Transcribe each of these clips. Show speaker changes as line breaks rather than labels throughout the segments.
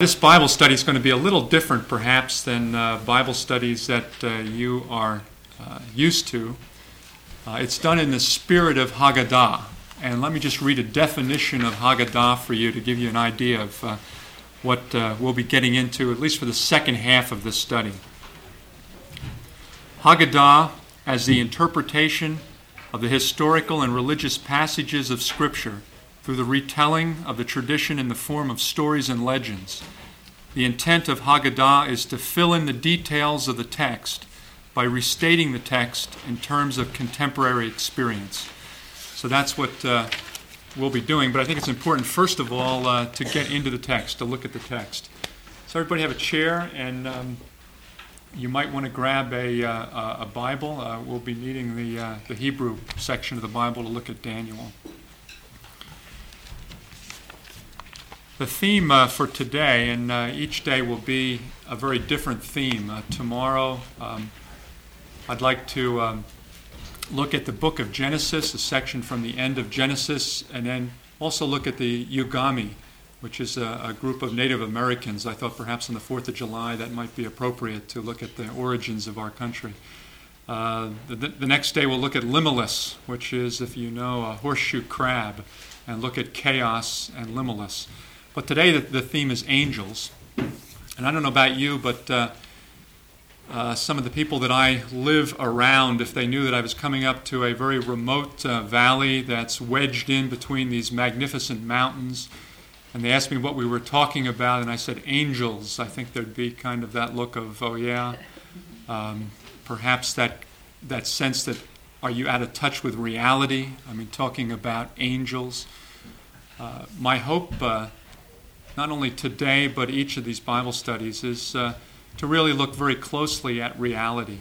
This Bible study is going to be a little different, perhaps, than Bible studies that you are used to. It's done in the spirit of Haggadah. And let me just read a definition of Haggadah for you to give you an idea of what we'll be getting into, at least for the second half of this study. Haggadah, as the interpretation of the historical and religious passages of Scripture through the retelling of the tradition in the form of stories and legends. The intent of Haggadah is to fill in the details of the text by restating the text in terms of contemporary experience. So that's what we'll be doing, but I think it's important, first of all, to get into the text, to look at the text. So everybody have a chair, and you might want to grab a Bible. We'll be needing the Hebrew section of the Bible to look at Daniel. The theme for today, and each day will be a very different theme. Tomorrow, I'd like to look at the book of Genesis, a section from the end of Genesis, and then also look at the Ugami, which is a group of Native Americans. I thought perhaps on the 4th of July that might be appropriate to look at the origins of our country. The next day we'll look at Limulus, which is, if you know, a horseshoe crab, and look at chaos and Limulus. But today the theme is angels. And I don't know about you, but some of the people that I live around, if they knew that I was coming up to a very remote valley that's wedged in between these magnificent mountains, and they asked me what we were talking about, and I said angels, I think there'd be kind of that look of, oh yeah, perhaps that sense that, are you out of touch with reality? I mean, talking about angels. My hope, not only today, but each of these Bible studies, is to really look very closely at reality.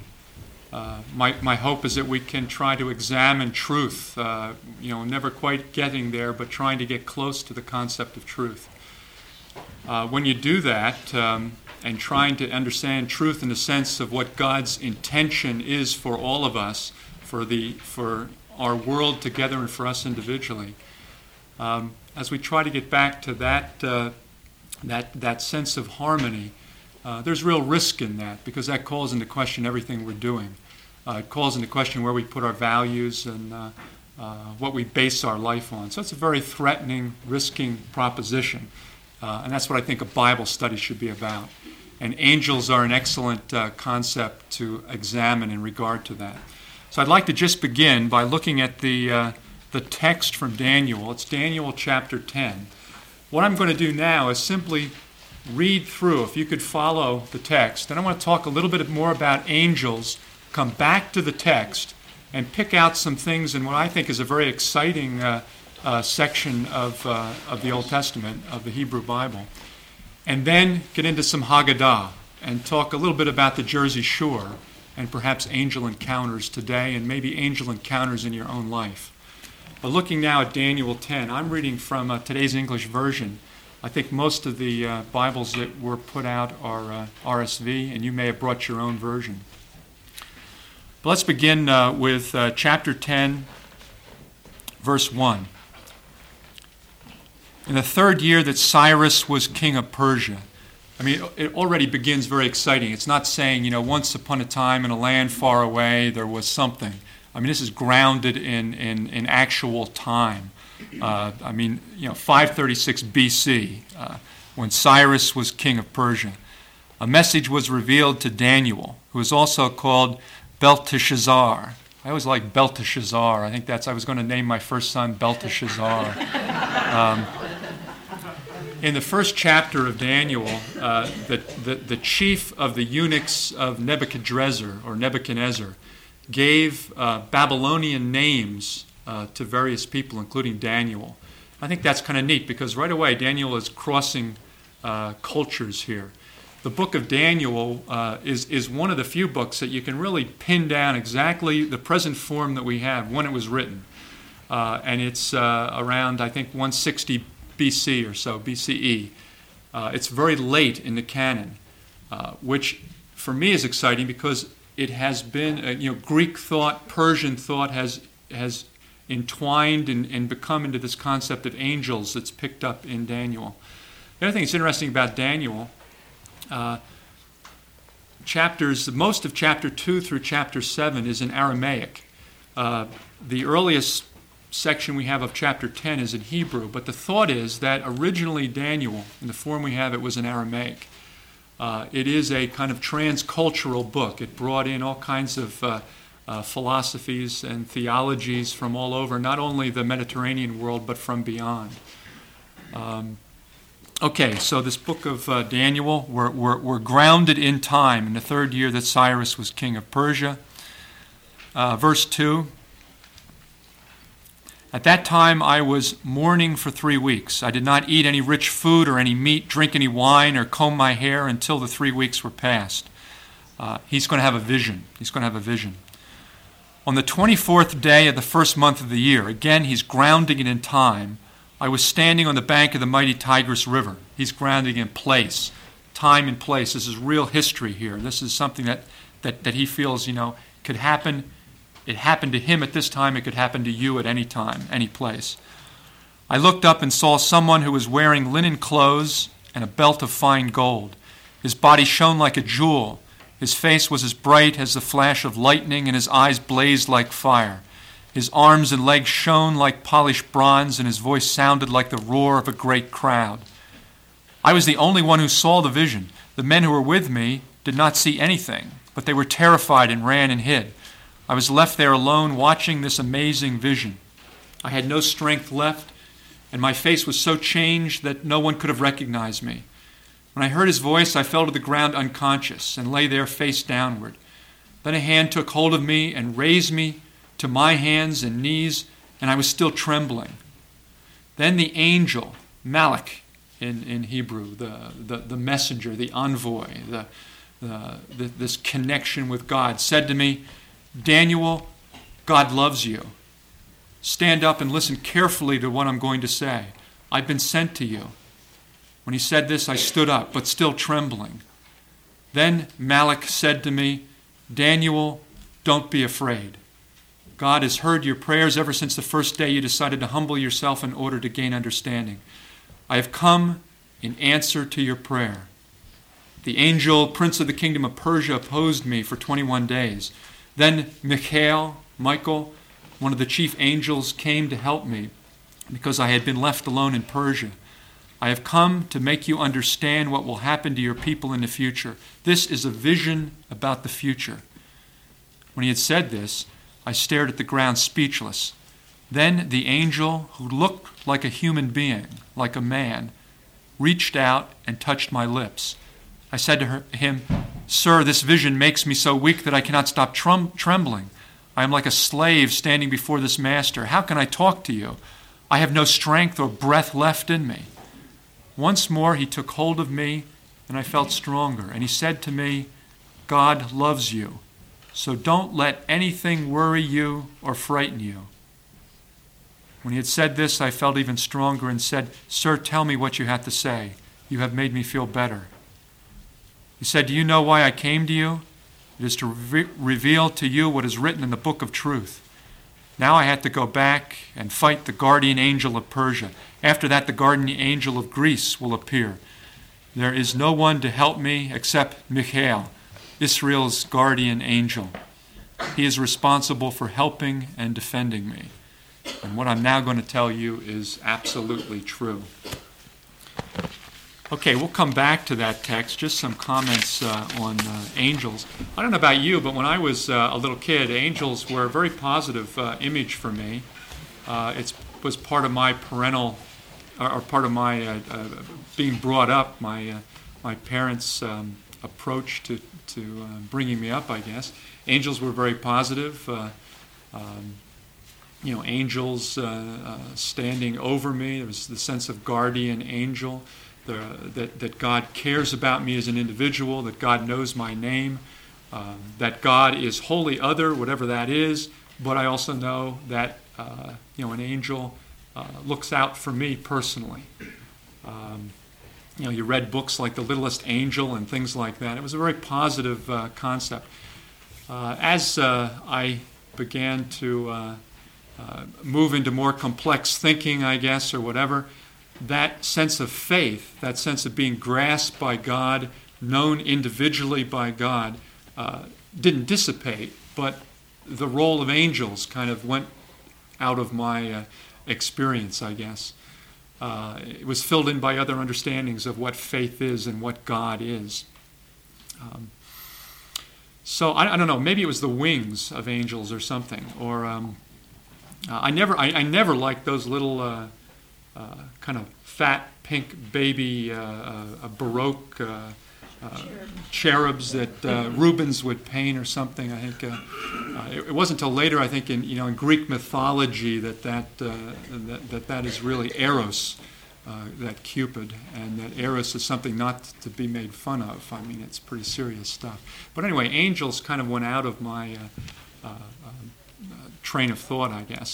My hope is that we can try to examine truth, never quite getting there, but trying to get close to the concept of truth. When you do that, and trying to understand truth in the sense of what God's intention is for all of us, for our world together and for us individually, as we try to get back to that sense of harmony, there's real risk in that, because that calls into question everything we're doing. It calls into question where we put our values and what we base our life on. So it's a very threatening, risking proposition. And that's what I think a Bible study should be about. And angels are an excellent concept to examine in regard to that. So I'd like to just begin by looking at the text from Daniel. It's Daniel chapter 10. What I'm going to do now is simply read through, if you could follow the text. And I want to talk a little bit more about angels, come back to the text, and pick out some things in what I think is a very exciting section of the Old Testament, of the Hebrew Bible. And then get into some Haggadah and talk a little bit about the Jersey Shore and perhaps angel encounters today and maybe angel encounters in your own life. But looking now at Daniel 10, I'm reading from today's English version. I think most of the Bibles that were put out are RSV, and you may have brought your own version. But let's begin with chapter 10, verse 1. In the third year that Cyrus was king of Persia. I mean, it already begins very exciting. It's not saying, once upon a time in a land far away there was something. I mean, this is grounded in actual time. 536 BC, when Cyrus was king of Persia. A message was revealed to Daniel, who is also called Belteshazzar. I always like Belteshazzar. I think I was going to name my first son Belteshazzar. In the first chapter of Daniel, the chief of the eunuchs of Nebuchadnezzar, gave Babylonian names to various people, including Daniel. I think that's kind of neat, because right away Daniel is crossing cultures here. The book of Daniel is one of the few books that you can really pin down exactly the present form that we have when it was written. And it's around, I think, 160 BC or so, BCE. It's very late in the canon, which for me is exciting because it has been, Greek thought, Persian thought has entwined and become into this concept of angels that's picked up in Daniel. The other thing that's interesting about Daniel, most of chapter 2 through chapter 7 is in Aramaic. The earliest section we have of chapter 10 is in Hebrew, but the thought is that originally Daniel, in the form we have it, was in Aramaic. It is a kind of transcultural book. It brought in all kinds of philosophies and theologies from all over, not only the Mediterranean world, but from beyond. Okay, so this book of Daniel, we're grounded in time in the third year that Cyrus was king of Persia. Verse 2, "At that time I was mourning for 3 weeks. I did not eat any rich food or any meat, drink any wine, or comb my hair until the 3 weeks were past." He's going to have a vision. He's going to have a vision. "On the 24th day of the first month of the year," again he's grounding it in time, "I was standing on the bank of the mighty Tigris River." He's grounding in place, time and place. This is real history here. This is something that he feels, could happen. It happened to him at this time. It could happen to you at any time, any place. "I looked up and saw someone who was wearing linen clothes and a belt of fine gold. His body shone like a jewel. His face was as bright as the flash of lightning, and his eyes blazed like fire. His arms and legs shone like polished bronze, and his voice sounded like the roar of a great crowd. I was the only one who saw the vision. The men who were with me did not see anything, but they were terrified and ran and hid. I was left there alone watching this amazing vision. I had no strength left, and my face was so changed that no one could have recognized me. When I heard his voice, I fell to the ground unconscious and lay there face downward. Then a hand took hold of me and raised me to my hands and knees, and I was still trembling. Then the angel, Malach in Hebrew, the messenger, the envoy, this connection with God, said to me, 'Daniel, God loves you. Stand up and listen carefully to what I'm going to say. I've been sent to you.' When he said this, I stood up, but still trembling. Then Malach said to me, 'Daniel, don't be afraid. God has heard your prayers ever since the first day you decided to humble yourself in order to gain understanding. I have come in answer to your prayer. The angel, prince of the kingdom of Persia, opposed me for 21 days. Then Michael, one of the chief angels, came to help me because I had been left alone in Persia. I have come to make you understand what will happen to your people in the future. This is a vision about the future.' When he had said this, I stared at the ground speechless. Then the angel, who looked like a human being, like a man, reached out and touched my lips. I said to him, 'Sir, this vision makes me so weak that I cannot stop trembling. I am like a slave standing before this master. How can I talk to you? I have no strength or breath left in me.' Once more he took hold of me, and I felt stronger. And he said to me, 'God loves you, so don't let anything worry you or frighten you.' When he had said this, I felt even stronger and said, 'Sir, tell me what you have to say. You have made me feel better.' He said, 'Do you know why I came to you? It is to reveal to you what is written in the book of truth. Now I had to go back and fight the guardian angel of Persia. After that, the guardian angel of Greece will appear. There is no one to help me except Michael, Israel's guardian angel. He is responsible for helping and defending me. And what I'm now going to tell you is absolutely true.'" Okay, we'll come back to that text. Just some comments on angels. I don't know about you, but when I was a little kid, angels were a very positive image for me. It was part of my parental, or part of my being brought up, my parents' approach to bringing me up, I guess. Angels were very positive. Angels standing over me. There was the sense of guardian angel. That God cares about me as an individual, that God knows my name, that God is wholly other, whatever that is, but I also know that an angel looks out for me personally. You read books like The Littlest Angel and things like that. It was a very positive concept. As I began to move into more complex thinking, I guess, or whatever, that sense of faith, that sense of being grasped by God, known individually by God, didn't dissipate, but the role of angels kind of went out of my experience, I guess. It was filled in by other understandings of what faith is and what God is. So I don't know, maybe it was the wings of angels or something, or I never liked those little kind of fat pink baby Baroque cherubs that Rubens would paint or something. I think it wasn't until later, I think, in Greek mythology that is really Eros, that Cupid, and that Eros is something not to be made fun of. I mean, it's pretty serious stuff. But anyway, angels kind of went out of my train of thought, I guess.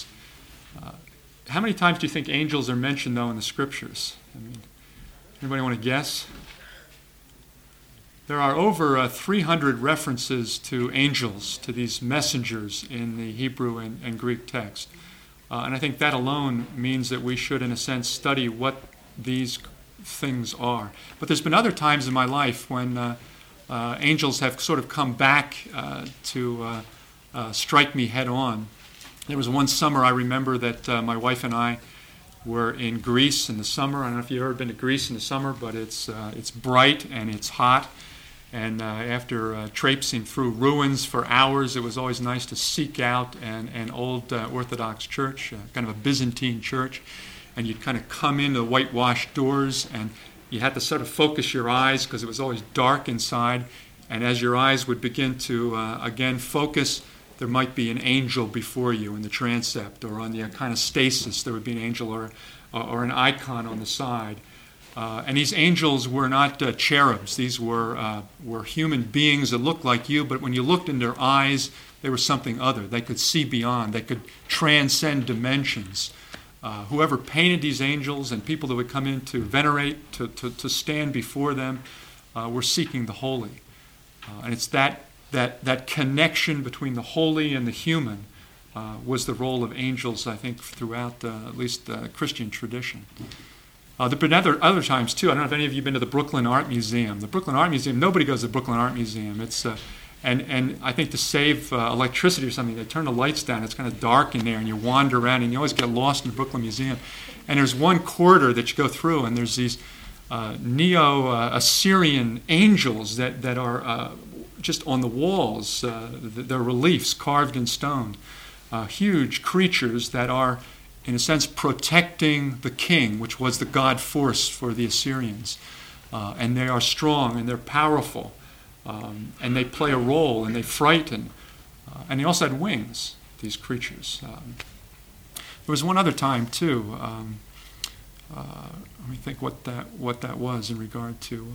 How many times do you think angels are mentioned, though, in the Scriptures? I mean, anybody want to guess? There are over 300 references to angels, to these messengers in the Hebrew and Greek text. And I think that alone means that we should, in a sense, study what these things are. But there's been other times in my life when angels have sort of come back to strike me head on. There was one summer I remember that my wife and I were in Greece in the summer. I don't know if you've ever been to Greece in the summer, but it's bright and it's hot. And after traipsing through ruins for hours, it was always nice to seek out an old Orthodox church, kind of a Byzantine church. And you'd kind of come in the whitewashed doors, and you had to sort of focus your eyes because it was always dark inside. And as your eyes would begin to, again, focus, there might be an angel before you in the transept, or on the kind of stasis, there would be an angel or an icon on the side. And these angels were not cherubs. These were human beings that looked like you, but when you looked in their eyes, they were something other. They could see beyond. They could transcend dimensions. Whoever painted these angels and people that would come in to venerate, to stand before them, were seeking the holy. And it's that connection between the holy and the human was the role of angels, I think, throughout at least the Christian tradition. There have been other times, too. I don't know if any of you have been to the Brooklyn Art Museum. The Brooklyn Art Museum, nobody goes to the Brooklyn Art Museum. It's and I think to save electricity or something, they turn the lights down. It's kind of dark in there, and you wander around, and you always get lost in the Brooklyn Museum. And there's one corridor that you go through, and there's these Neo-Assyrian angels that are just on the walls. They're reliefs carved in stone. Huge creatures that are, in a sense, protecting the king, which was the god force for the Assyrians. And they are strong and they're powerful. And they play a role and they frighten. And they also had wings, these creatures. There was one other time, too. Let me think what that was in regard to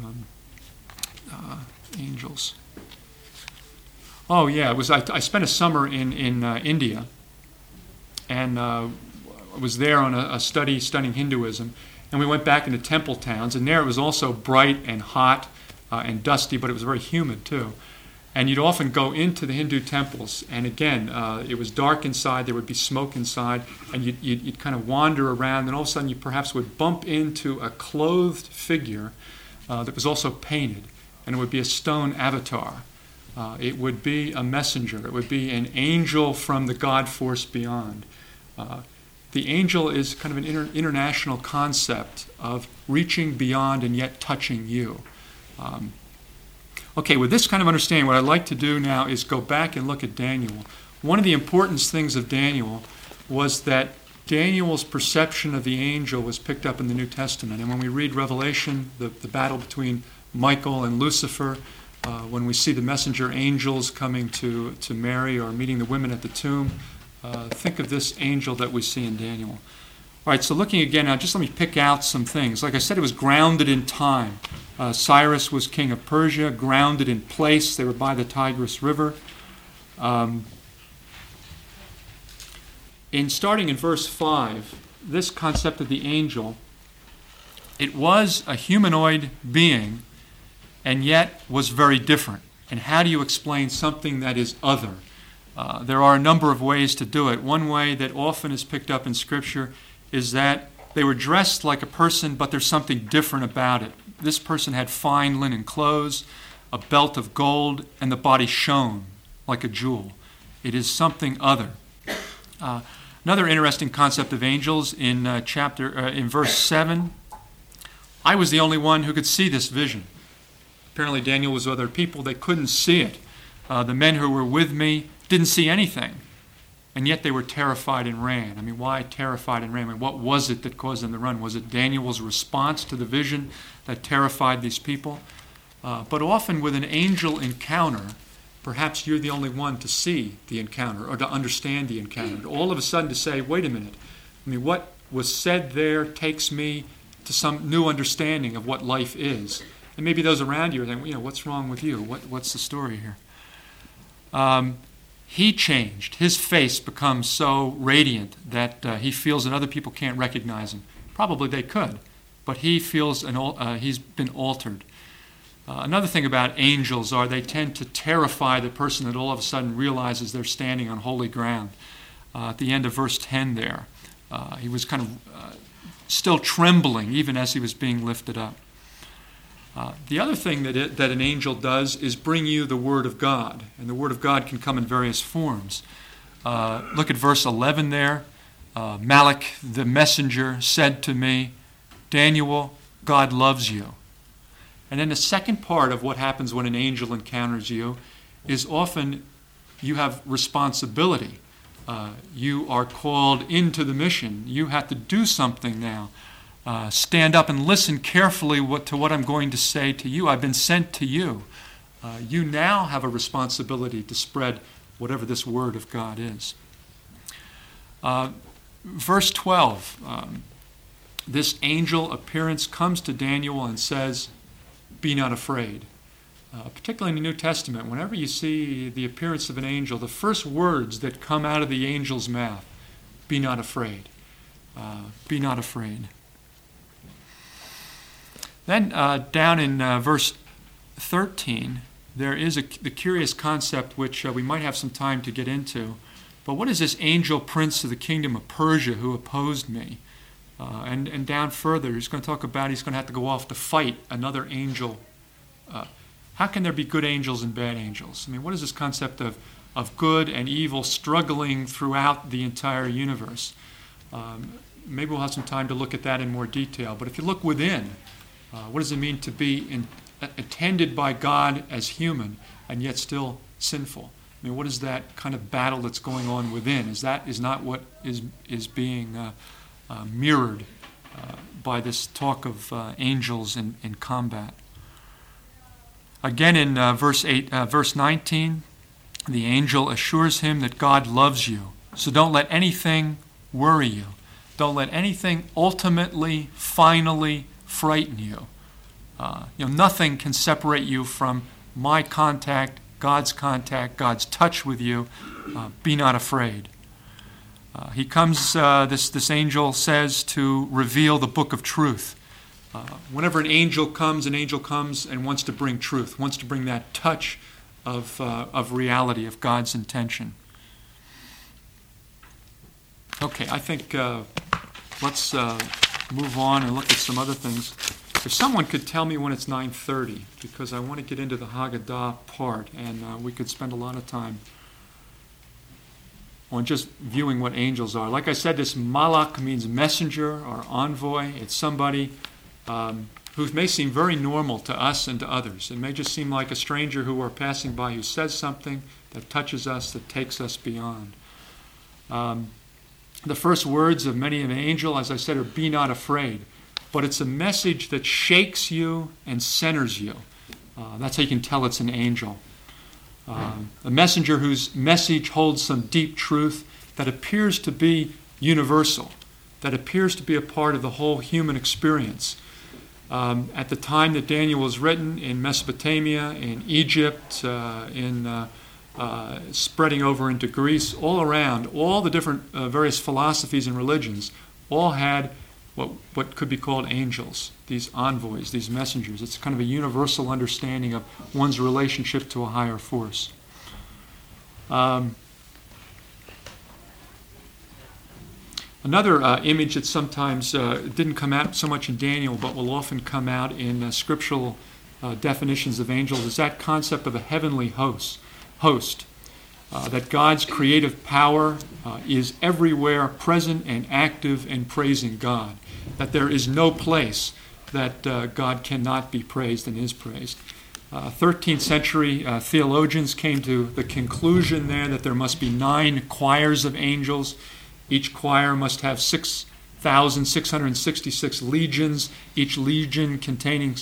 angels. Oh, yeah, it was. I spent a summer in India. And I was there on a study studying Hinduism, and we went back into temple towns, and there it was also bright and hot and dusty, but it was very humid too. And you'd often go into the Hindu temples, and again, it was dark inside, there would be smoke inside, and you'd kind of wander around, and all of a sudden you perhaps would bump into a clothed figure that was also painted, and it would be a stone avatar. It would be a messenger. It would be an angel from the God force beyond. The angel is kind of an international concept of reaching beyond and yet touching you. Okay, with this kind of understanding, what I'd like to do now is go back and look at Daniel. One of the important things of Daniel was that Daniel's perception of the angel was picked up in the New Testament. And when we read Revelation, the battle between Michael and Lucifer, when we see the messenger angels coming to Mary or meeting the women at the tomb, think of this angel that we see in Daniel. All right, so looking again now, just let me pick out some things. Like I said, it was grounded in time. Cyrus was king of Persia, grounded in place. They were by the Tigris River. Starting in verse 5, this concept of the angel, it was a humanoid being and yet was very different. And how do you explain something that is other? There are a number of ways to do it. One way that often is picked up in Scripture is that They were dressed like a person, but there's something different about it. This person had fine linen clothes, a belt of gold, and the body shone like a jewel. It is something other. Another interesting concept of angels in verse 7. I was the only one who could see this vision. Apparently Daniel was with other people. They couldn't see it. The men who were with me didn't see anything. And yet they were terrified and ran. I mean, why terrified and ran? I mean, what was it that caused them to run? Was it Daniel's response to the vision that terrified these people? But often with an angel encounter, perhaps you're the only one to see the encounter or to understand the encounter. All of a sudden to say, wait a minute, I mean, what was said there takes me to some new understanding of what life is. And maybe those around you are thinking, what's wrong with you? What's the story here? He changed. His face becomes so radiant that he feels that other people can't recognize him. Probably they could, but he feels he's been altered. Another thing about angels are they tend to terrify the person that all of a sudden realizes they're standing on holy ground. At the end of verse 10 there, he was kind of still trembling even as he was being lifted up. The other thing that an angel does is bring you the Word of God, and the Word of God can come in various forms. Look at verse 11 there. Malach, the messenger, said to me, Daniel, God loves you. And then the second part of what happens when an angel encounters you is often you have responsibility. You are called into the mission. You have to do something now. Stand up and listen carefully to what I'm going to say to you. I've been sent to you. You now have a responsibility to spread whatever this Word of God is. Verse 12, this angel appearance comes to Daniel and says, be not afraid. Particularly in the New Testament, whenever you see the appearance of an angel, the first words that come out of the angel's mouth, be not afraid. Be not afraid. Then down in verse 13, there is the curious concept which we might have some time to get into. But what is this angel prince of the kingdom of Persia who opposed me? And down further, he's going to talk about he's going to have to go off to fight another angel. How can there be good angels and bad angels? I mean, what is this concept of good and evil struggling throughout the entire universe? Maybe we'll have some time to look at that in more detail. But if you look within, what does it mean to be attended by God as human and yet still sinful? I mean, what is that kind of battle that's going on within? Is not what is being mirrored by this talk of angels in combat? Again, in verse 19, the angel assures him that God loves you. So don't let anything worry you. Don't let anything ultimately, finally frighten you. Nothing can separate you from my contact, God's touch with you. Be not afraid. He comes, this angel says, to reveal the book of truth. Whenever an angel comes and wants to bring truth, wants to bring that touch of reality, of God's intention. Okay, I think let's move on and look at some other things. If someone could tell me when it's 9:30, because I want to get into the Haggadah part, and we could spend a lot of time on just viewing what angels are. Like I said, this malach means messenger or envoy. It's somebody who may seem very normal to us and to others. It may just seem like a stranger who we're passing by who says something that touches us, that takes us beyond. The first words of many an angel, as I said, are be not afraid. But it's a message that shakes you and centers you. That's how you can tell it's an angel. A messenger whose message holds some deep truth that appears to be universal, that appears to be a part of the whole human experience. At the time that Daniel was written, in Mesopotamia, in Egypt, spreading over into Greece, all around, all the different various philosophies and religions, all had what could be called angels, these envoys, these messengers. It's kind of a universal understanding of one's relationship to a higher force. Another image that sometimes didn't come out so much in Daniel, but will often come out in scriptural definitions of angels, is that concept of a heavenly host. That God's creative power is everywhere present and active and praising God. That there is no place that God cannot be praised and is praised. 13th century theologians came to the conclusion there that there must be 9 choirs of angels. Each choir must have 6,666 legions, each legion containing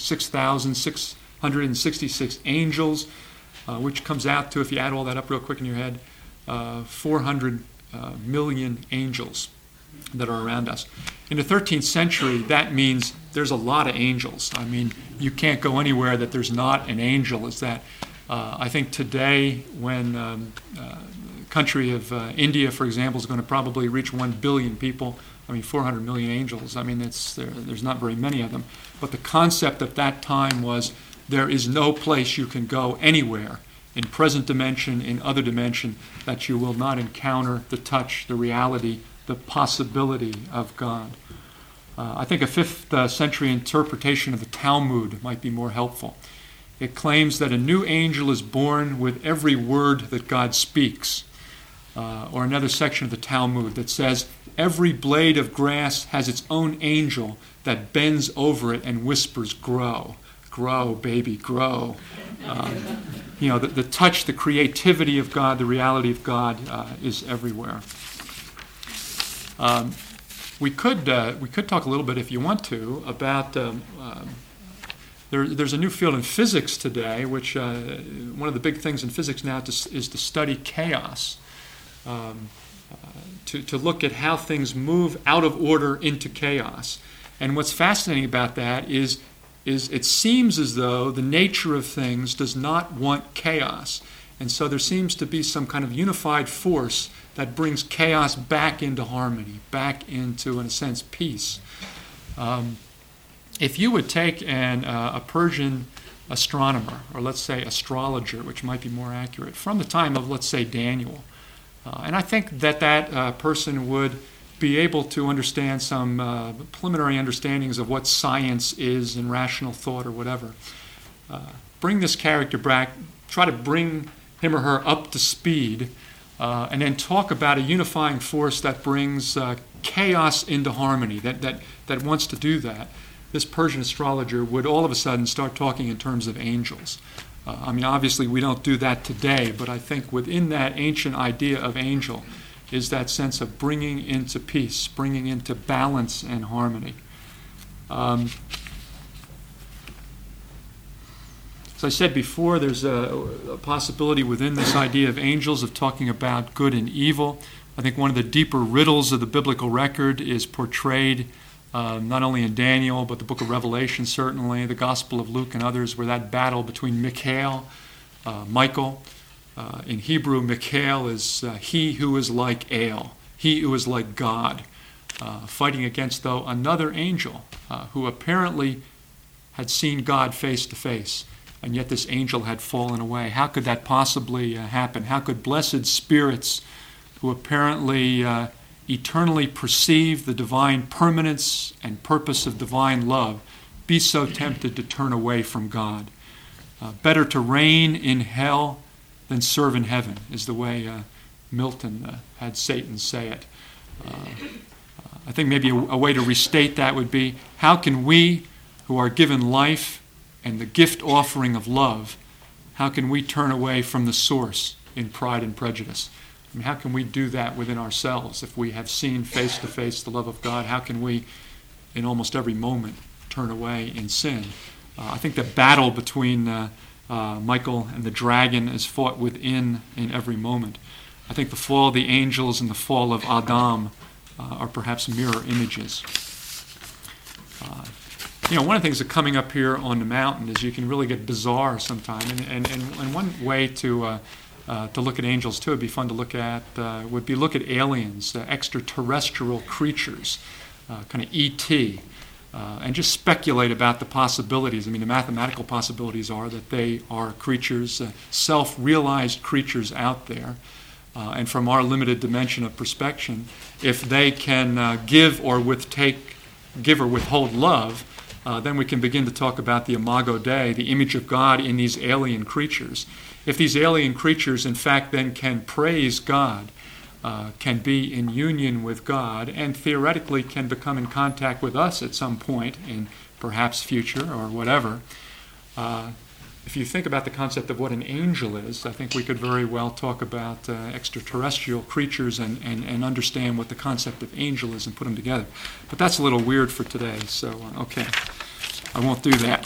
6,666 angels, which comes out to, if you add all that up real quick in your head, 400 million angels that are around us. In the 13th century, that means there's a lot of angels. I mean, you can't go anywhere that there's not an angel. I think today, when the country of India, for example, is going to probably reach 1 billion people, 400 million angels. There's not very many of them. But the concept at that time was there is no place you can go anywhere in present dimension, in other dimension, that you will not encounter the touch, the reality, the possibility of God. I think a 5th century interpretation of the Talmud might be more helpful. It claims that a new angel is born with every word that God speaks. Or another section of the Talmud that says, every blade of grass has its own angel that bends over it and whispers, grow. Grow, baby, grow. The touch, the creativity of God, the reality of God is everywhere. We could talk a little bit, if you want to, about there's a new field in physics today, which one of the big things in physics now is to study chaos, to look at how things move out of order into chaos. And what's fascinating about that is it seems as though the nature of things does not want chaos. And so there seems to be some kind of unified force that brings chaos back into harmony, back into, in a sense, peace. If you would take a Persian astronomer, or let's say astrologer, which might be more accurate, from the time of, let's say, Daniel, and I think that person would be able to understand some preliminary understandings of what science is and rational thought or whatever. Bring this character back, try to bring him or her up to speed, and then talk about a unifying force that brings chaos into harmony, that wants to do that. This Persian astrologer would all of a sudden start talking in terms of angels. Obviously we don't do that today, but I think within that ancient idea of angel is that sense of bringing into peace, bringing into balance and harmony. As I said before, there's a possibility within this idea of angels of talking about good and evil. I think one of the deeper riddles of the biblical record is portrayed not only in Daniel, but the book of Revelation certainly, the Gospel of Luke and others, where that battle between Michael, in Hebrew, Michael is he who is like El, he who is like God, fighting against, though, another angel who apparently had seen God face to face, and yet this angel had fallen away. How could that possibly happen? How could blessed spirits who apparently eternally perceive the divine permanence and purpose of divine love be so tempted to turn away from God? Better to reign in hell than serve in heaven, is the way Milton had Satan say it. I think maybe a way to restate that would be, how can we, who are given life and the gift offering of love, how can we turn away from the source in pride and prejudice? How can we do that within ourselves? If we have seen face to face the love of God, how can we, in almost every moment, turn away in sin? I think the battle between Michael and the dragon is fought within in every moment. I think the fall of the angels and the fall of Adam are perhaps mirror images. One of the things that coming up here on the mountain is you can really get bizarre sometimes. And one way to look at angels too, would be fun to look at, would be look at aliens, extraterrestrial creatures, kind of E.T., and just speculate about the possibilities. The mathematical possibilities are that they are creatures, self-realized creatures out there. and from our limited dimension of perspection, if they can give or withhold love, then we can begin to talk about the imago Dei, the image of God in these alien creatures. If these alien creatures, in fact, then can praise God, can be in union with God, and theoretically can become in contact with us at some point in perhaps future or whatever, if you think about the concept of what an angel is, I think we could very well talk about extraterrestrial creatures and understand what the concept of angel is and put them together. But that's a little weird for today, so okay, I won't do that.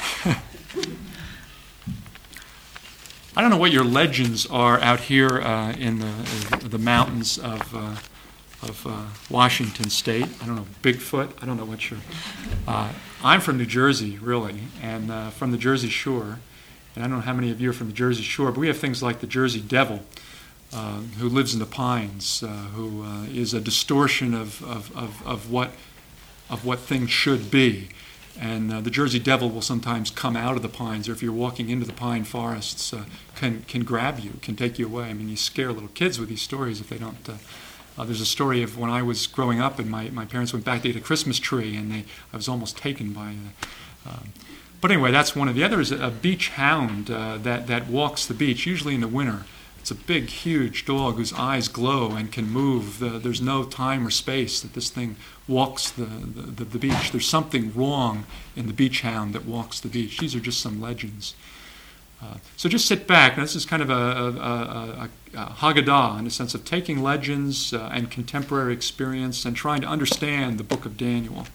I don't know what your legends are out here in the mountains of Washington State. I don't know, Bigfoot. I don't know what your... I'm from New Jersey, really, and from the Jersey Shore. And I don't know how many of you are from the Jersey Shore, but we have things like the Jersey Devil, who lives in the pines, who is a distortion of what things should be. And the Jersey Devil will sometimes come out of the pines, or if you're walking into the pine forests, can grab you, can take you away. I mean, you scare little kids with these stories if they don't. There's a story of when I was growing up, and my parents went back to get a Christmas tree, and I was almost taken by. But anyway, that's one of the others. A beach hound that walks the beach, usually in the winter. It's a big, huge dog whose eyes glow and can move. There's no time or space that this thing walks the beach. There's something wrong in the beach hound that walks the beach. These are just some legends. So just sit back. Now, this is kind of a Haggadah in the sense of taking legends and contemporary experience and trying to understand the book of Daniel.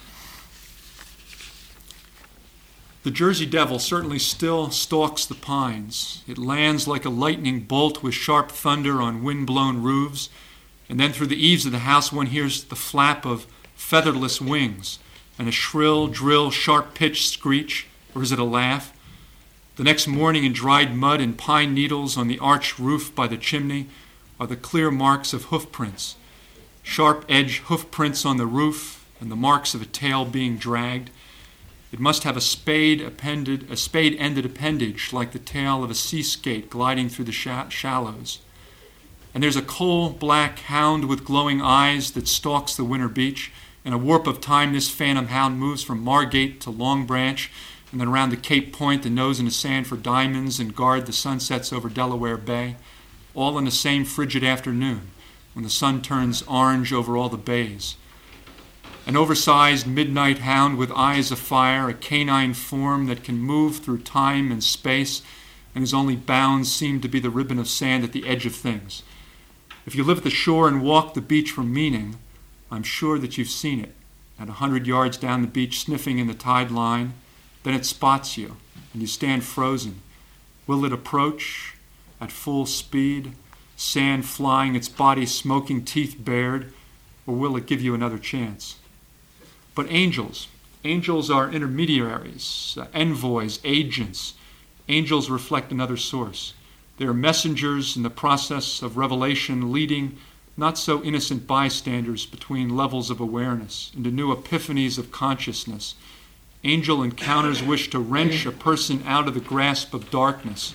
The Jersey Devil certainly still stalks the pines. It lands like a lightning bolt with sharp thunder on wind-blown roofs, and then through the eaves of the house one hears the flap of featherless wings and a shrill, drill, sharp-pitched screech, or is it a laugh? The next morning in dried mud and pine needles on the arched roof by the chimney are the clear marks of hoof prints, sharp-edged hoof prints on the roof and the marks of a tail being dragged. It must have a spade-ended appendage like the tail of a sea skate gliding through the shallows. And there's a coal-black hound with glowing eyes that stalks the winter beach. In a warp of time, this phantom hound moves from Margate to Long Branch, and then around the Cape Point and nose in the sand for diamonds and guard the sunsets over Delaware Bay, all in the same frigid afternoon when the sun turns orange over all the bays. An oversized midnight hound with eyes afire, a canine form that can move through time and space, and whose only bounds seem to be the ribbon of sand at the edge of things. If you live at the shore and walk the beach for meaning, I'm sure that you've seen it. At 100 yards down the beach, sniffing in the tide line, then it spots you, and you stand frozen. Will it approach at full speed, sand flying, its body smoking, teeth bared, or will it give you another chance? But angels are intermediaries, envoys, agents. Angels reflect another source. They are messengers in the process of revelation, leading not so innocent bystanders between levels of awareness into new epiphanies of consciousness. Angel encounters wish to wrench a person out of the grasp of darkness.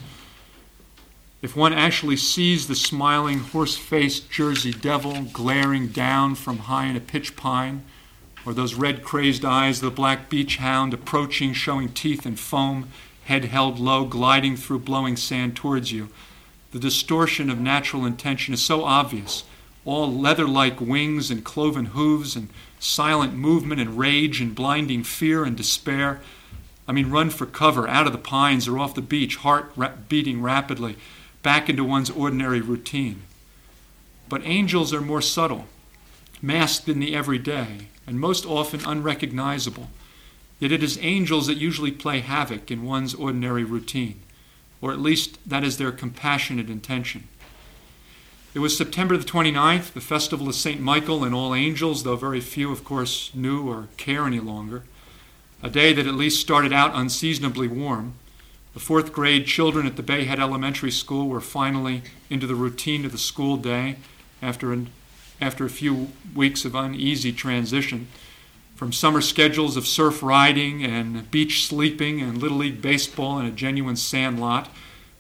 If one actually sees the smiling, horse-faced Jersey Devil glaring down from high in a pitch pine, or those red crazed eyes of the black beach hound approaching, showing teeth and foam, head held low, gliding through blowing sand towards you, the distortion of natural intention is so obvious. All leather-like wings and cloven hooves and silent movement and rage and blinding fear and despair. I mean, run for cover, out of the pines or off the beach, heart beating rapidly, back into one's ordinary routine. But angels are more subtle, masked in the everyday, and most often unrecognizable. Yet it is angels that usually play havoc in one's ordinary routine, or at least that is their compassionate intention. It was September the 29th, the festival of St. Michael and all angels, though very few, of course, knew or care any longer. A day that at least started out unseasonably warm. The fourth grade children at the Bay Head Elementary School were finally into the routine of the school day after a few weeks of uneasy transition. From summer schedules of surf riding and beach sleeping and Little League baseball in a genuine sand lot,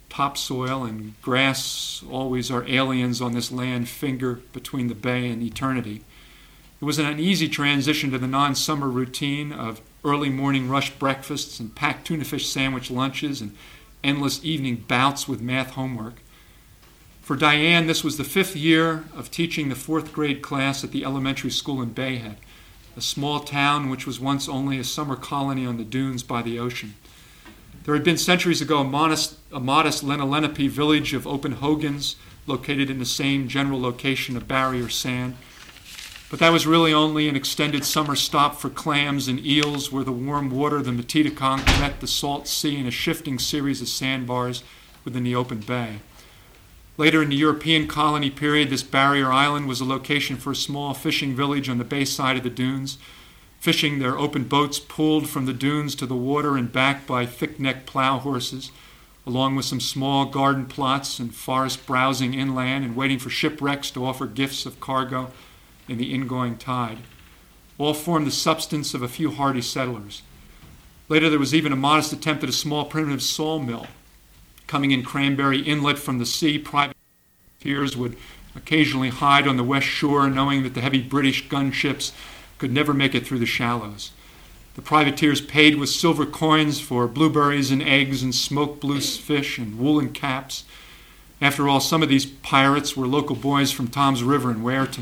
topsoil and grass always are aliens on this land finger between the bay and eternity. It was an uneasy transition to the non-summer routine of early morning rush breakfasts and packed tuna fish sandwich lunches and endless evening bouts with math homework. For Diane, this was the 5th year of teaching the 4th grade class at the elementary school in Bayhead, a small town which was once only a summer colony on the dunes by the ocean. There had been centuries ago a modest Lenape village of open hogans located in the same general location of barrier sand. But that was really only an extended summer stop for clams and eels where the warm water of the Metedeconk met the salt sea in a shifting series of sandbars within the open bay. Later in the European colony period, this barrier island was a location for a small fishing village on the bay side of the dunes. Fishing their open boats pulled from the dunes to the water and back by thick-necked plow horses, along with some small garden plots and forest browsing inland and waiting for shipwrecks to offer gifts of cargo in the ingoing tide. All formed the substance of a few hardy settlers. Later there was even a modest attempt at a small primitive sawmill. Coming in Cranberry Inlet from the sea, privateers would occasionally hide on the west shore, knowing that the heavy British gunships could never make it through the shallows. The privateers paid with silver coins for blueberries and eggs and smoked blue fish and woolen caps. After all, some of these pirates were local boys from Tom's River in Weirton.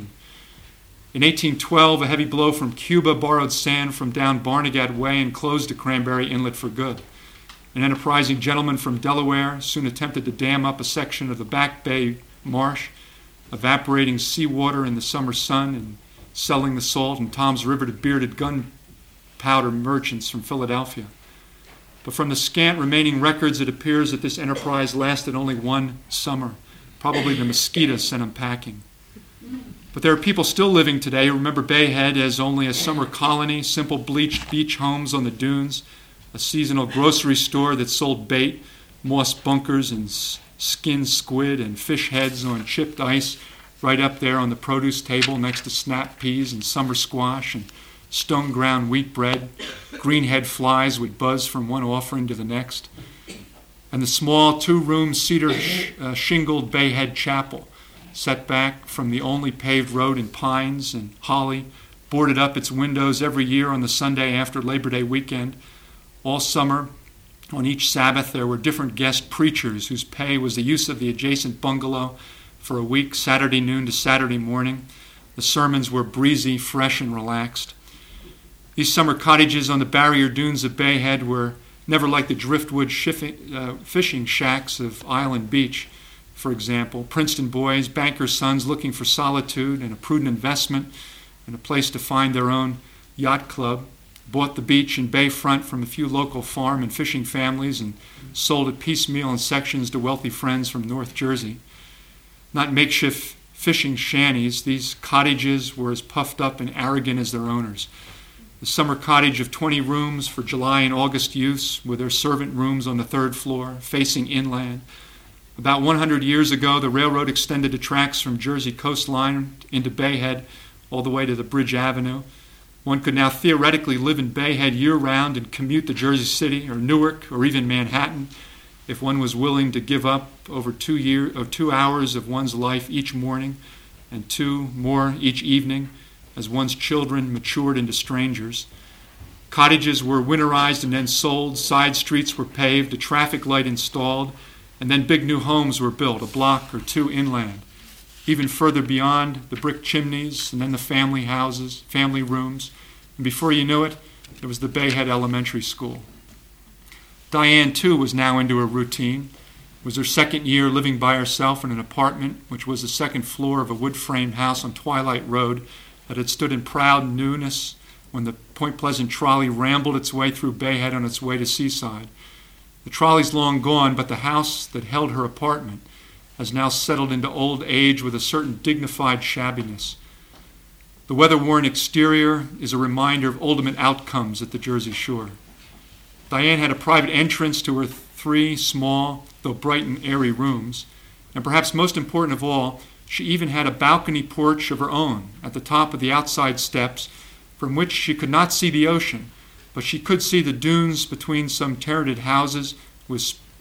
In 1812, a heavy blow from Cuba borrowed sand from down Barnegat Way and closed the Cranberry Inlet for good. An enterprising gentleman from Delaware soon attempted to dam up a section of the Back Bay marsh, evaporating seawater in the summer sun and selling the salt in Tom's River to bearded gunpowder merchants from Philadelphia. But from the scant remaining records, it appears that this enterprise lasted only one summer. Probably the mosquitoes sent them packing. But there are people still living today who remember Bayhead as only a summer colony, simple bleached beach homes on the dunes, a seasonal grocery store that sold bait, moss bunkers and skinned squid and fish heads on chipped ice right up there on the produce table next to snap peas and summer squash and stone ground wheat bread. Greenhead flies would buzz from one offering to the next. And the small 2-room cedar shingled Bayhead Chapel, set back from the only paved road in pines and holly, boarded up its windows every year on the Sunday after Labor Day weekend. All summer, on each Sabbath, there were different guest preachers whose pay was the use of the adjacent bungalow for a week, Saturday noon to Saturday morning. The sermons were breezy, fresh, and relaxed. These summer cottages on the barrier dunes of Bayhead were never like the driftwood fishing shacks of Island Beach, for example. Princeton boys, bankers' sons looking for solitude and a prudent investment and a place to find their own yacht club, bought the beach and bayfront from a few local farm and fishing families and sold it piecemeal in sections to wealthy friends from North Jersey. Not makeshift fishing shanties, these cottages were as puffed up and arrogant as their owners. The summer cottage of 20 rooms for July and August use, with their servant rooms on the 3rd floor, facing inland. About 100 years ago, the railroad extended the tracks from Jersey coastline into Bayhead all the way to the Bridge Avenue. One could now theoretically live in Bayhead year-round and commute to Jersey City or Newark or even Manhattan if one was willing to give up over 2 hours of one's life each morning and 2 more each evening as one's children matured into strangers. Cottages were winterized and then sold, side streets were paved, a traffic light installed, and then big new homes were built, a block or 2 inland. Even further beyond, the brick chimneys, and then the family houses, family rooms, and before you knew it, there was the Bayhead Elementary School. Diane, too, was now into her routine. It was her 2nd year living by herself in an apartment, which was the 2nd floor of a wood-framed house on Twilight Road that had stood in proud newness when the Point Pleasant trolley rambled its way through Bayhead on its way to Seaside. The trolley's long gone, but the house that held her apartment has now settled into old age with a certain dignified shabbiness. The weather-worn exterior is a reminder of ultimate outcomes at the Jersey Shore. Diane had a private entrance to her 3 small, though bright and airy rooms, and perhaps most important of all, she even had a balcony porch of her own at the top of the outside steps from which she could not see the ocean, but she could see the dunes between some turreted houses with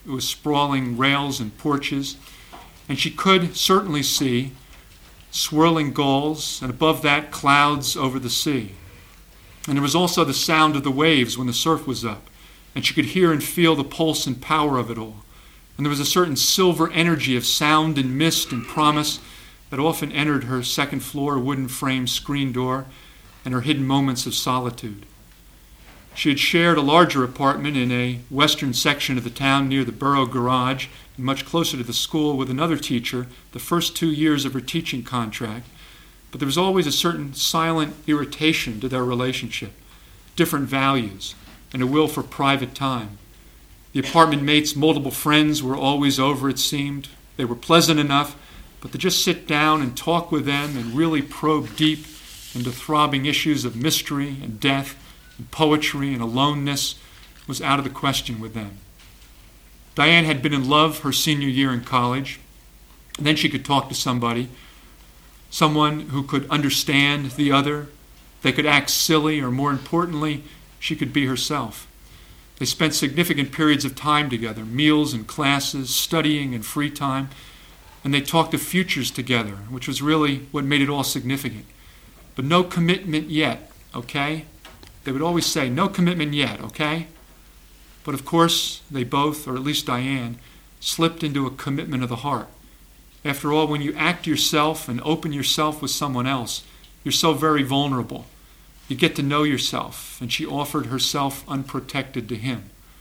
It was sprawling rails and porches, and she could certainly see swirling gulls, and above that, clouds over the sea. And there was also the sound of the waves when the surf was up, and she could hear and feel the pulse and power of it all. And there was a certain silver energy of sound and mist and promise that often entered her second-floor wooden-frame screen door and her hidden moments of solitude. She had shared a larger apartment in a western section of the town near the borough garage and much closer to the school with another teacher the first 2 years of her teaching contract, but there was always a certain silent irritation to their relationship, different values, and a will for private time. The apartment mates' multiple friends were always over, it seemed. They were pleasant enough, but to just sit down and talk with them and really probe deep into throbbing issues of mystery and death and poetry and aloneness was out of the question with them. Diane had been in love her senior year in college. And then she could talk to somebody, someone who could understand the other. They could act silly, or more importantly, she could be herself. They spent significant periods of time together, meals and classes, studying and free time, and they talked of futures together, which was really what made it all significant. But no commitment yet, okay? They would always say, no commitment yet, okay? But of course, they both, or at least Diane, slipped into a commitment of the heart. After all, when you act yourself and open yourself with someone else, you're so very vulnerable. You get to know yourself, and she offered herself unprotected to him.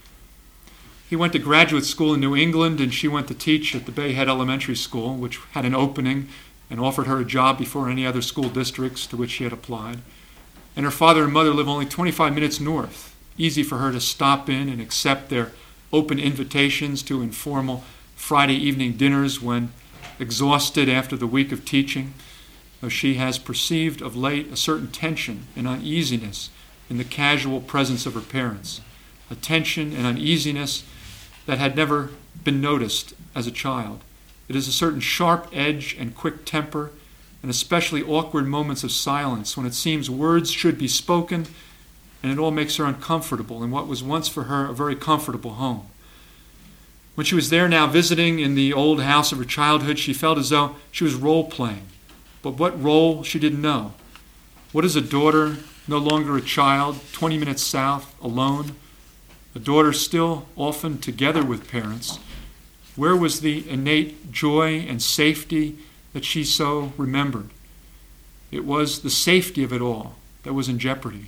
He went to graduate school in New England, and she went to teach at the Bay Head Elementary School, which had an opening and offered her a job before any other school districts to which she had applied. And her father and mother live only 25 minutes north. Easy for her to stop in and accept their open invitations to informal Friday evening dinners when exhausted after the week of teaching, though she has perceived of late a certain tension and uneasiness in the casual presence of her parents, a tension and uneasiness that had never been noticed as a child. It is a certain sharp edge and quick temper, and especially awkward moments of silence when it seems words should be spoken, and it all makes her uncomfortable in what was once for her a very comfortable home. When she was there now visiting in the old house of her childhood, she felt as though she was role-playing. But what role, she didn't know. What is a daughter, no longer a child, 20 minutes south, alone? A daughter still often together with parents. Where was the innate joy and safety that she so remembered? It was the safety of it all that was in jeopardy.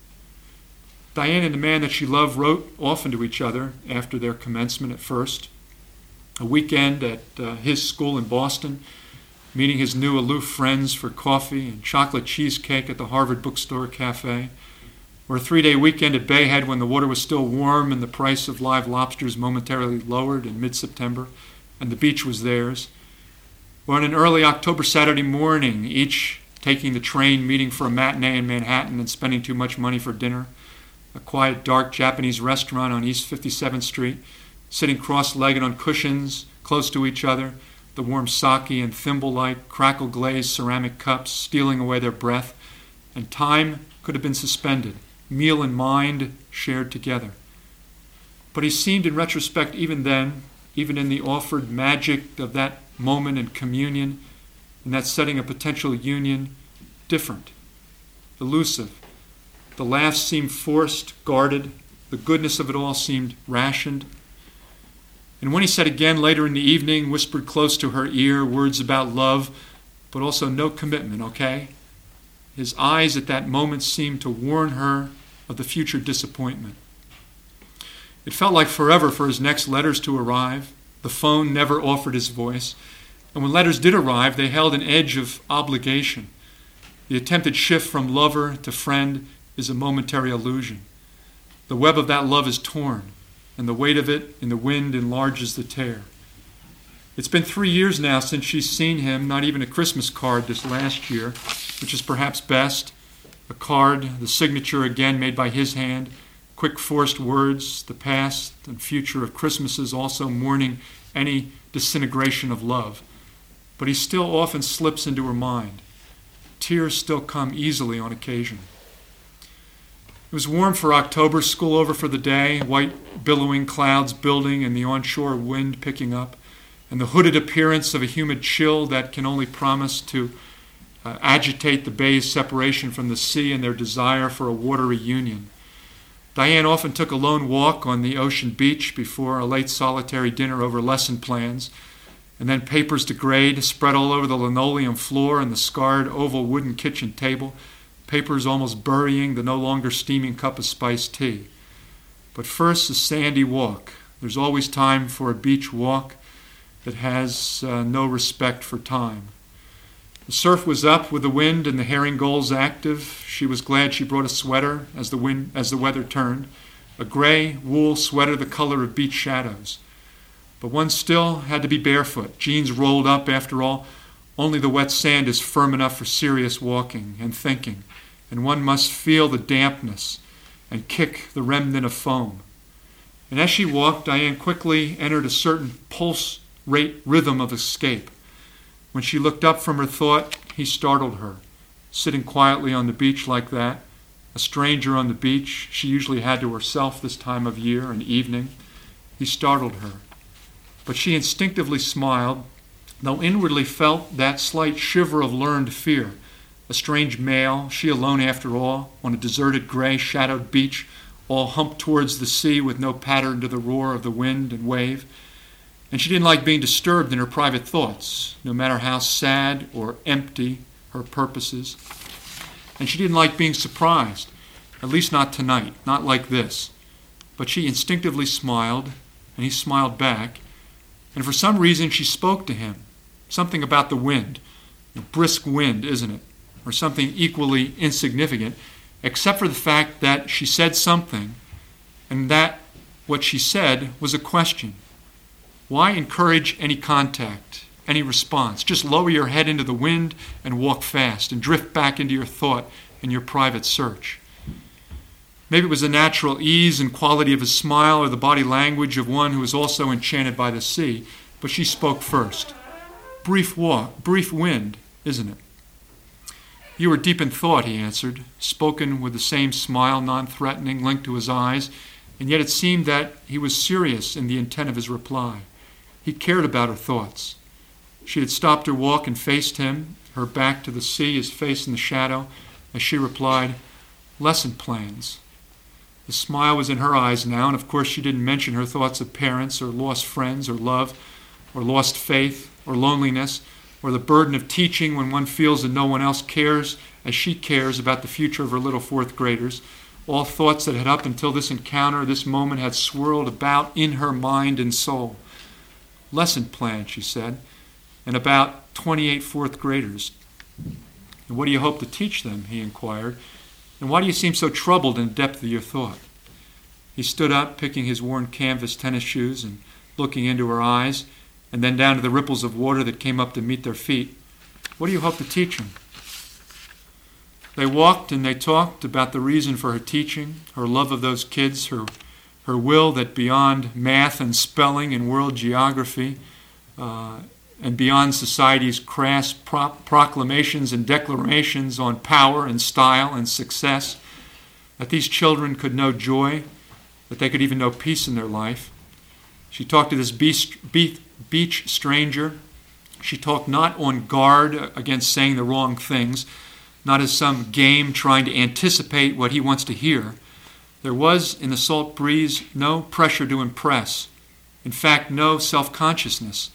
Diane and the man that she loved wrote often to each other after their commencement at first. A weekend at his school in Boston, meeting his new aloof friends for coffee and chocolate cheesecake at the Harvard Bookstore Cafe, or a 3-day weekend at Bay Head when the water was still warm and the price of live lobsters momentarily lowered in mid-September, and the beach was theirs. Or on an early October Saturday morning, each taking the train, meeting for a matinee in Manhattan and spending too much money for dinner. A quiet, dark Japanese restaurant on East 57th Street, sitting cross-legged on cushions close to each other, the warm sake and thimble-like, crackle-glazed ceramic cups stealing away their breath, and time could have been suspended, meal and mind shared together. But he seemed in retrospect even then, even in the offered magic of that moment in communion, in that setting of potential union, different, elusive. The laughs seemed forced, guarded. The goodness of it all seemed rationed. And when he said again later in the evening, whispered close to her ear, words about love, but also no commitment, okay? His eyes at that moment seemed to warn her of the future disappointment. It felt like forever for his next letters to arrive. The phone never offered his voice. And when letters did arrive, they held an edge of obligation. The attempted shift from lover to friend is a momentary illusion. The web of that love is torn, and the weight of it in the wind enlarges the tear. It's been 3 years now since she's seen him, not even a Christmas card this last year, which is perhaps best. A card, the signature again made by his hand, quick forced words, the past and future of Christmases also mourning any disintegration of love. But he still often slips into her mind. Tears still come easily on occasion. It was warm for October, school over for the day, white billowing clouds building and the onshore wind picking up, and the hooded appearance of a humid chill that can only promise to agitate the bay's separation from the sea and their desire for a watery union. Diane often took a lone walk on the ocean beach before a late solitary dinner over lesson plans, and then papers to grade spread all over the linoleum floor and the scarred oval wooden kitchen table, papers almost burying the no longer steaming cup of spiced tea. But first, a sandy walk. There's always time for a beach walk that has no respect for time. The surf was up with the wind and the herring gulls active. She was glad she brought a sweater as the weather turned, a gray wool sweater the color of beach shadows. But one still had to be barefoot, jeans rolled up after all. Only the wet sand is firm enough for serious walking and thinking, and one must feel the dampness and kick the remnant of foam. And as she walked, Diane quickly entered a certain pulse rate rhythm of escape. When she looked up from her thought, he startled her. Sitting quietly on the beach like that, a stranger on the beach she usually had to herself this time of year and evening, he startled her. But she instinctively smiled, though inwardly felt that slight shiver of learned fear. A strange male, she alone after all, on a deserted gray shadowed beach, all humped towards the sea with no pattern to the roar of the wind and wave. And she didn't like being disturbed in her private thoughts, no matter how sad or empty her purposes. And she didn't like being surprised, at least not tonight, not like this. But she instinctively smiled, and he smiled back, and for some reason she spoke to him, something about the wind, a brisk wind, isn't it? Or something equally insignificant, except for the fact that she said something, and that what she said was a question. Why encourage any contact, any response? Just lower your head into the wind and walk fast and drift back into your thought and your private search. Maybe it was the natural ease and quality of his smile or the body language of one who is also enchanted by the sea, but she spoke first. Brief walk, brief wind, isn't it? You were deep in thought, he answered, spoken with the same smile, non-threatening, linked to his eyes, and yet it seemed that he was serious in the intent of his reply. He cared about her thoughts. She had stopped her walk and faced him, her back to the sea, his face in the shadow, as she replied, lesson plans. The smile was in her eyes now, and of course she didn't mention her thoughts of parents or lost friends or love or lost faith or loneliness or the burden of teaching when one feels that no one else cares as she cares about the future of her little fourth graders, all thoughts that had up until this encounter, this moment, had swirled about in her mind and soul. Lesson plan, she said, and about 28 fourth graders. And what do you hope to teach them, he inquired, and why do you seem so troubled in the depth of your thought? He stood up, picking his worn canvas tennis shoes and looking into her eyes, and then down to the ripples of water that came up to meet their feet. What do you hope to teach them? They walked and they talked about the reason for her teaching, her love of those kids, her will that beyond math and spelling and world geography and beyond society's crass proclamations and declarations on power and style and success, that these children could know joy, that they could even know peace in their life. She talked to this beach stranger. She talked not on guard against saying the wrong things, not as some game trying to anticipate what he wants to hear. There was, in the salt breeze, no pressure to impress. In fact, no self-consciousness.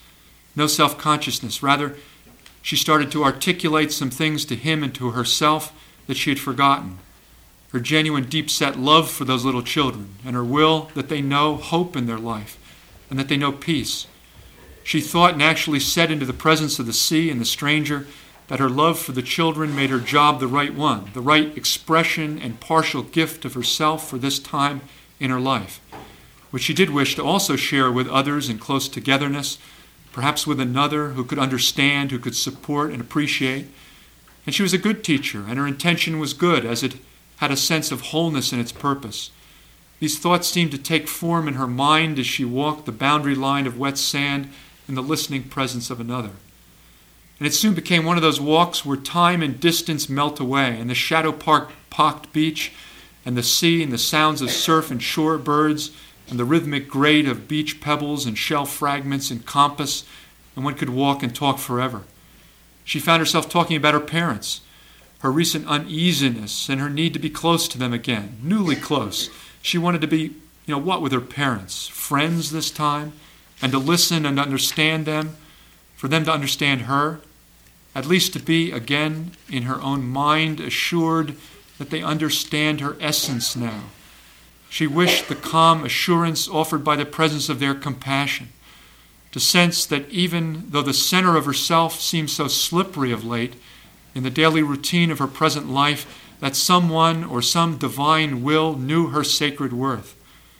Rather, she started to articulate some things to him and to herself that she had forgotten. Her genuine deep-set love for those little children and her will that they know hope in their life and that they know peace. She thought and actually said into the presence of the sea and the stranger that her love for the children made her job the right one, the right expression and partial gift of herself for this time in her life, which she did wish to also share with others in close togetherness, perhaps with another who could understand, who could support and appreciate. And she was a good teacher, and her intention was good, as it had a sense of wholeness in its purpose. These thoughts seemed to take form in her mind as she walked the boundary line of wet sand in the listening presence of another. And it soon became one of those walks where time and distance melt away, and the shadow-pocked beach and the sea and the sounds of surf and shore birds and the rhythmic grate of beach pebbles and shell fragments encompass, and one could walk and talk forever. She found herself talking about her parents, her recent uneasiness and her need to be close to them again, newly close. She wanted to be, what with her parents? Friends this time? And to listen and understand them, for them to understand her, at least to be again in her own mind assured that they understand her essence now. She wished the calm assurance offered by the presence of their compassion, to sense that even though the center of herself seems so slippery of late, in the daily routine of her present life, that someone or some divine will knew her sacred worth.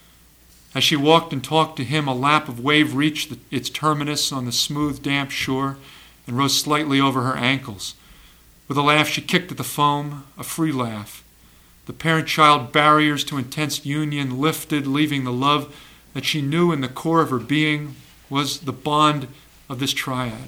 As she walked and talked to him, a lap of wave reached its terminus on the smooth, damp shore and rose slightly over her ankles. With a laugh, she kicked at the foam, a free laugh. The parent-child barriers to intense union lifted, leaving the love that she knew in the core of her being was the bond of this triad.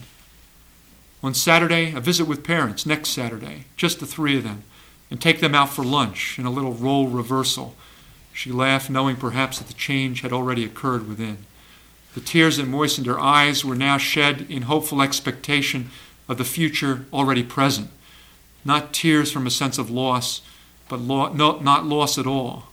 On Saturday, a visit with parents, next Saturday, just the three of them, and take them out for lunch in a little role reversal. She laughed, knowing perhaps that the change had already occurred within. The tears that moistened her eyes were now shed in hopeful expectation of the future already present. Not tears from a sense of loss, but not loss at all.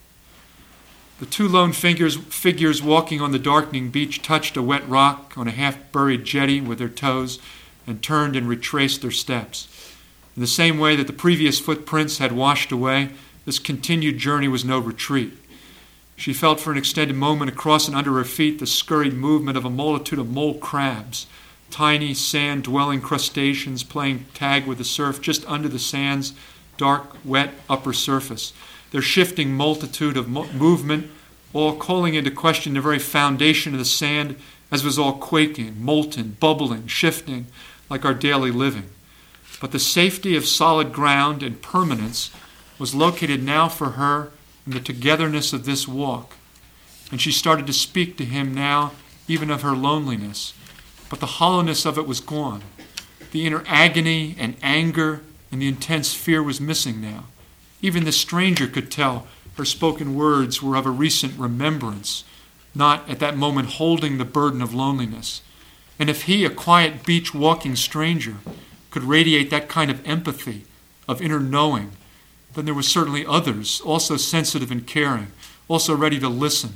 The two lone figures walking on the darkening beach touched a wet rock on a half-buried jetty with their toes and turned and retraced their steps. In the same way that the previous footprints had washed away, this continued journey was no retreat. She felt for an extended moment across and under her feet the scurried movement of a multitude of mole crabs, tiny sand-dwelling crustaceans playing tag with the surf just under the sand's dark, wet upper surface. Their shifting multitude of movement, all calling into question the very foundation of the sand, as was all quaking, molten, bubbling, shifting, like our daily living. But the safety of solid ground and permanence was located now for her in the togetherness of this walk. And she started to speak to him now even of her loneliness. But the hollowness of it was gone. The inner agony and anger and the intense fear was missing now. Even the stranger could tell her spoken words were of a recent remembrance, not at that moment holding the burden of loneliness. And if he, a quiet beach-walking stranger, could radiate that kind of empathy, of inner knowing, then there were certainly others, also sensitive and caring, also ready to listen,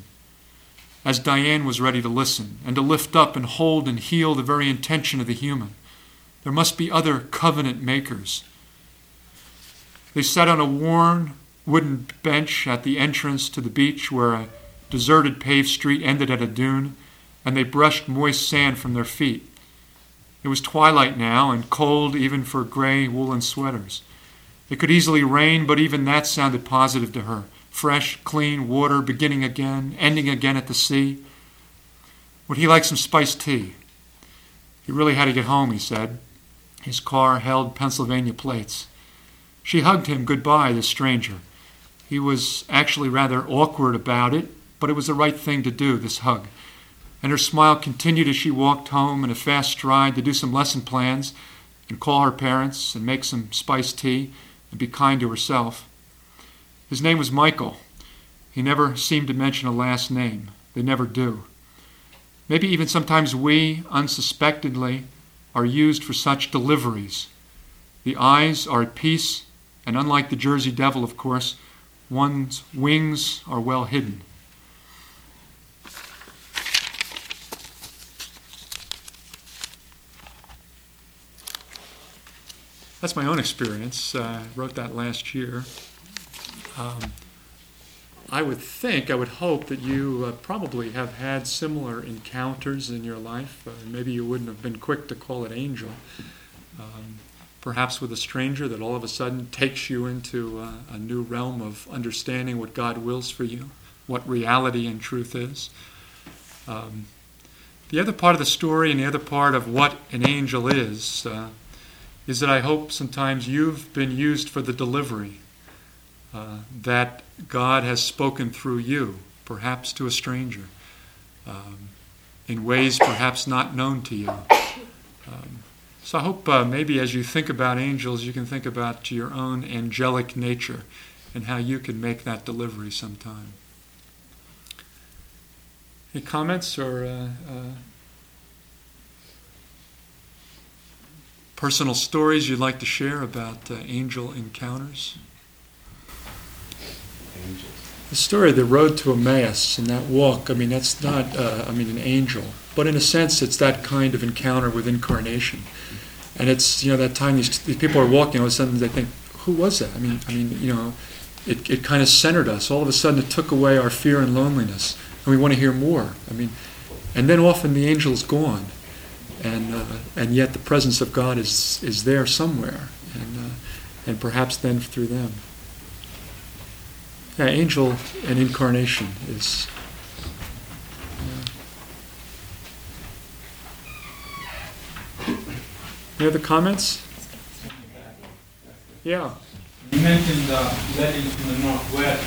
as Diane was ready to listen, and to lift up and hold and heal the very intention of the human. There must be other covenant makers. They sat on a worn wooden bench at the entrance to the beach where a deserted paved street ended at a dune, and they brushed moist sand from their feet. It was twilight now, and cold even for gray woolen sweaters. It could easily rain, but even that sounded positive to her. Fresh, clean water, beginning again, ending again at the sea. Would he like some spiced tea? He really had to get home, he said. His car held Pennsylvania plates. She hugged him goodbye, this stranger. He was actually rather awkward about it, but it was the right thing to do, this hug. And her smile continued as she walked home in a fast stride to do some lesson plans and call her parents and make some spiced tea and be kind to herself. His name was Michael. He never seemed to mention a last name. They never do. Maybe even sometimes we, unsuspectedly, are used for such deliveries. The eyes are at peace, and unlike the Jersey Devil, of course, one's wings are well hidden. That's my own experience. I wrote that last year. I would hope that you probably have had similar encounters in your life. Maybe you wouldn't have been quick to call it angel. Perhaps with a stranger that all of a sudden takes you into a new realm of understanding what God wills for you, what reality and truth is. The other part of the story and the other part of what an angel is that I hope sometimes you've been used for the delivery that God has spoken through you, perhaps to a stranger, in ways perhaps not known to you. So I hope maybe as you think about angels, you can think about your own angelic nature and how you can make that delivery sometime. Any comments or personal stories you'd like to share about angel encounters?
Angels.
The story of the road to Emmaus and that walk, that's not, an angel. But in a sense, it's that kind of encounter with incarnation. And it's, that time these people are walking, all of a sudden they think, who was that? It kind of centered us. All of a sudden it took away our fear and loneliness. And we want to hear more. And then often the angel's gone. And yet the presence of God is there somewhere. And perhaps then through them. Yeah, angel and incarnation is... Any other comments? Yeah.
You mentioned legends from the Northwest.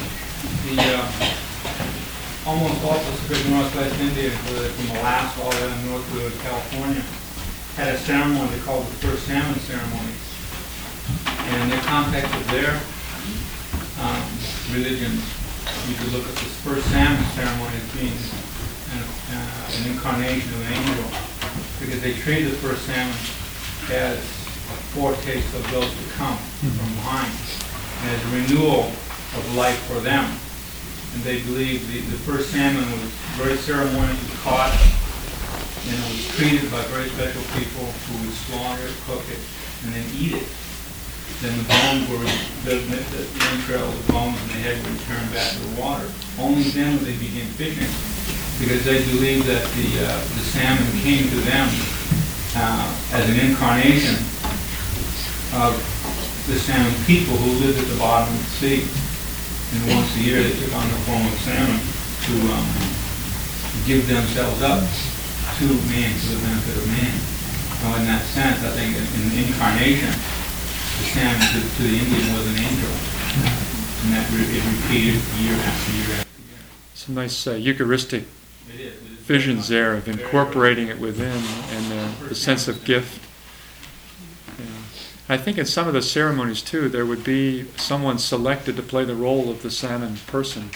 Almost all Pacific Northwest Indians, whether from Alaska all the way north to California, had a ceremony they called the First Salmon Ceremony. And in the context of their religions, you could look at this First Salmon Ceremony as being an incarnation of an angel, because they treated the first salmon as a foretaste of those to come from behind, and as a renewal of life for them. And they believed the first salmon was very ceremoniously caught, and it was treated by very special people who would slaughter it, cook it, and then eat it. Then the bones were, the entrails, the bones, and the head would return back to the water. Only then would they begin fishing, because they believed that the salmon came to them as an incarnation of the salmon people who lived at the bottom of the sea. And once a year they took on the form of salmon to give themselves up to man, for the benefit of man. So in that sense, I think in the incarnation, the salmon to the Indian was an angel. And that it repeated year after year after year.
Some nice Eucharistic visions there of incorporating it within and the sense of gift. Yeah. I think in some of the ceremonies too, there would be someone selected to play the role of the salmon person.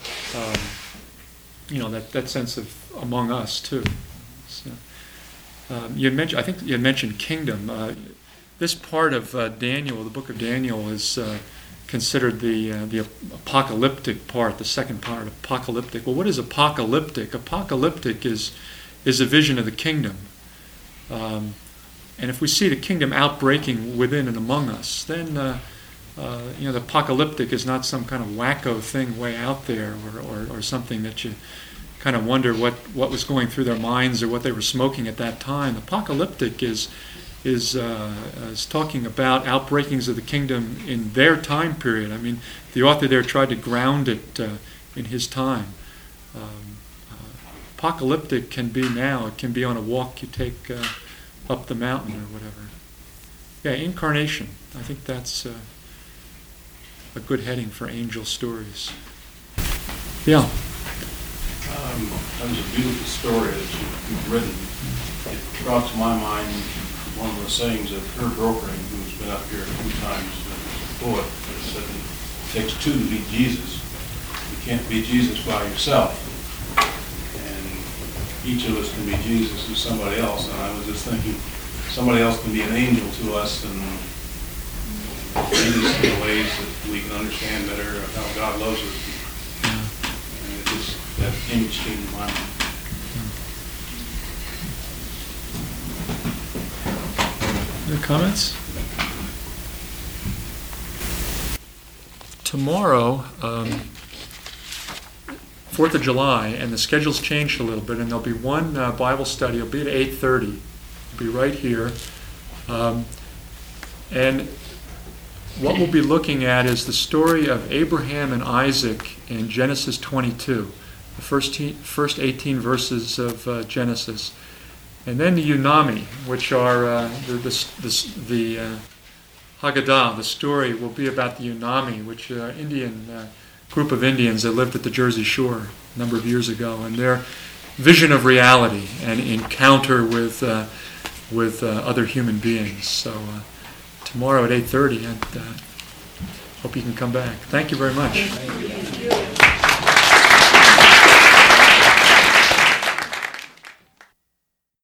That sense of among us too. So, I think you mentioned kingdom. This part of Daniel, the book of Daniel, is considered the apocalyptic part, the second part, apocalyptic. Well, what is apocalyptic? Apocalyptic is a vision of the kingdom. And if we see the kingdom outbreaking within and among us, then the apocalyptic is not some kind of wacko thing way out there, or something that you kind of wonder what was going through their minds or what they were smoking at that time. Apocalyptic is talking about outbreakings of the kingdom in their time period. The author there tried to ground it in his time. Apocalyptic can be now. It can be on a walk you take up the mountain or whatever. Yeah, incarnation. I think that's a good heading for angel stories. Yeah.
That was a beautiful story that you've written. It brought to my mind one of the sayings of Herb Brokering, who's been up here a few times, a poet, that said it takes two to be Jesus. You can't be Jesus by yourself. And each of us can be Jesus to somebody else. And I was just thinking, somebody else can be an angel to us and lead us in ways that we can understand better of how God loves us. And it just, that image came to mind.
Any comments? Tomorrow, 4th of July, and the schedule's changed a little bit, and there'll be one Bible study. It'll be at 8:30. It'll be right here. And what we'll be looking at is the story of Abraham and Isaac in Genesis 22, the first 18 verses of Genesis. And then the Unami, which are the Haggadah, the story will be about the Unami, which are an Indian group of Indians that lived at the Jersey Shore a number of years ago, and their vision of reality and encounter with other human beings. So tomorrow at 8:30, hope you can come back. Thank you very much.